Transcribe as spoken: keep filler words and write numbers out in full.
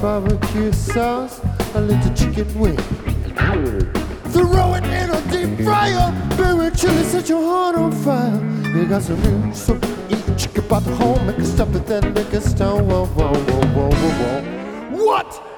barbecue sauce, a little chicken wing. Throw it in a deep fryer, berry chili, set your heart on fire. We got some new soup, eat chicken pot home, make it stop it, then make it stone. Whoa, whoa, whoa, whoa, whoa, whoa. What?